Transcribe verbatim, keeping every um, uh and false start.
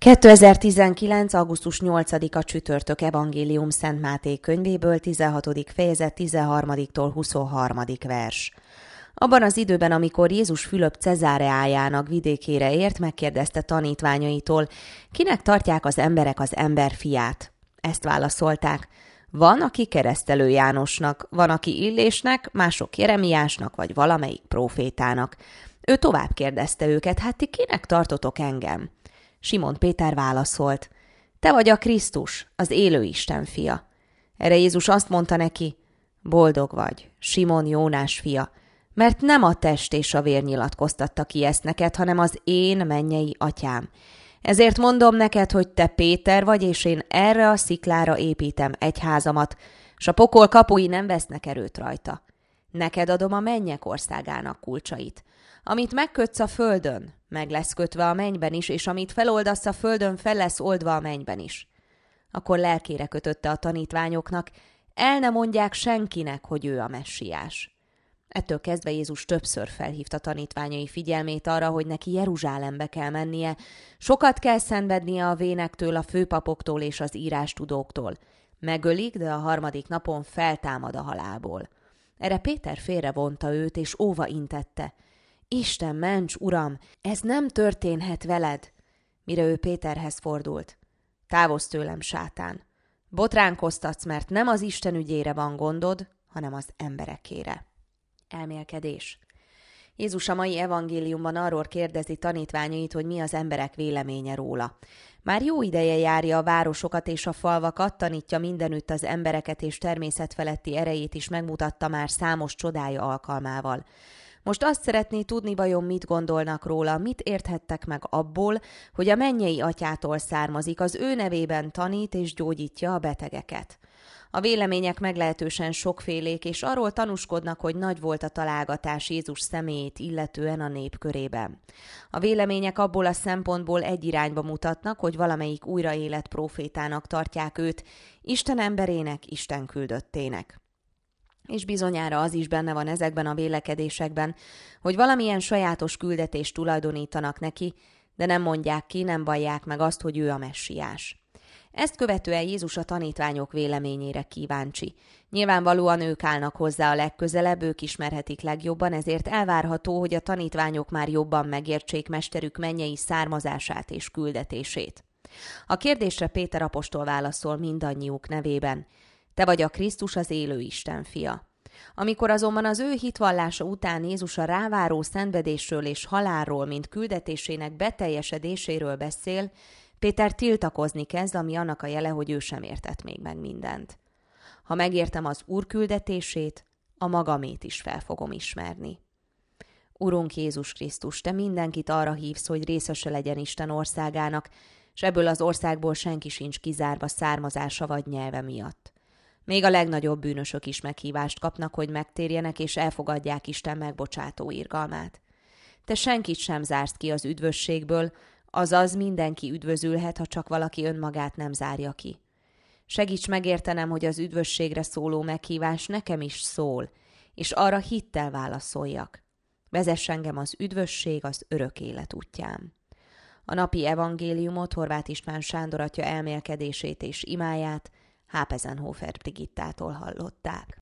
kétezer-tizenkilenc. augusztus nyolcadika csütörtök evangélium Szent Máté könyvéből, tizenhatodik fejezet, tizenharmadiktól huszonharmadik vers. Abban az időben, amikor Jézus Fülöp Cezáreájának vidékére ért, megkérdezte tanítványaitól, kinek tartják az emberek az emberfiát? Ezt válaszolták: van, aki Keresztelő Jánosnak, van, aki Illésnek, mások Jeremiásnak vagy valamelyik prófétának. Ő tovább kérdezte őket: hát ti kinek tartotok engem? Simon Péter válaszolt: te vagy a Krisztus, az élő Isten fia. Erre Jézus azt mondta neki: boldog vagy, Simon Jónás fia, mert nem a test és a vér nyilatkoztatta ki ezt neked, hanem az én mennyei atyám. Ezért mondom neked, hogy te Péter vagy, és én erre a sziklára építem egyházamat, s a pokol kapui nem vesznek erőt rajta. Neked adom a mennyek országának kulcsait. Amit megkötsz a földön, meg lesz kötve a mennyben is, és amit feloldasz a földön, fel lesz oldva a mennyben is. Akkor lelkére kötötte a tanítványoknak: el ne mondják senkinek, hogy ő a messiás. Ettől kezdve Jézus többször felhívta tanítványai figyelmét arra, hogy neki Jeruzsálembe kell mennie, sokat kell szenvednie a vénektől, a főpapoktól és az írástudóktól. Megölik, de a harmadik napon feltámad a halálból. Erre Péter félrevonta őt, és óva intette: Isten ments, Uram, ez nem történhet veled. Mire ő Péterhez fordult: távozz tőlem, sátán! Botránkoztatsz, mert nem az Isten ügyére van gondod, hanem az emberekére. Elmélkedés. Jézus a mai evangéliumban arról kérdezi tanítványait, hogy mi az emberek véleménye róla. Már jó ideje járja a városokat és a falvakat, tanítja mindenütt az embereket, és természetfeletti erejét is megmutatta már számos csodája alkalmával. Most azt szeretné tudni, vajon mit gondolnak róla, mit érthettek meg abból, hogy a mennyei atyától származik, az ő nevében tanít és gyógyítja a betegeket. A vélemények meglehetősen sokfélék, és arról tanúskodnak, hogy nagy volt a találgatás Jézus személyét illetően a nép körében. A vélemények abból a szempontból egy irányba mutatnak, hogy valamelyik újraélet prófétának tartják őt, Isten emberének, Isten küldöttének. És bizonyára az is benne van ezekben a vélekedésekben, hogy valamilyen sajátos küldetést tulajdonítanak neki, de nem mondják ki, nem vallják meg azt, hogy ő a messiás. Ezt követően Jézus a tanítványok véleményére kíváncsi. Nyilvánvalóan ők állnak hozzá a legközelebb, ők ismerhetik legjobban, ezért elvárható, hogy a tanítványok már jobban megértsék mesterük mennyei származását és küldetését. A kérdésre Péter apostol válaszol mindannyiuk nevében: te vagy a Krisztus, az élő Isten fia. Amikor azonban az ő hitvallása után Jézus a ráváró szenvedésről és halálról, mint küldetésének beteljesedéséről beszél, Péter tiltakozni kezd, ami annak a jele, hogy ő sem értett még meg mindent. Ha megértem az Úr küldetését, a magamét is fel fogom ismerni. Urunk Jézus Krisztus, te mindenkit arra hívsz, hogy részese legyen Isten országának, s ebből az országból senki sincs kizárva származása vagy nyelve miatt. Még a legnagyobb bűnösök is meghívást kapnak, hogy megtérjenek és elfogadják Isten megbocsátó irgalmát. Te senkit sem zársz ki az üdvösségből, azaz mindenki üdvözülhet, ha csak valaki önmagát nem zárja ki. Segíts megértenem, hogy az üdvösségre szóló meghívás nekem is szól, és arra hittel válaszoljak. Vezess engem az üdvösség, az örök élet útján. A napi evangéliumot Horváth István Sándor atya elmélkedését és imáját Hápezenhofer Brigittától hallották.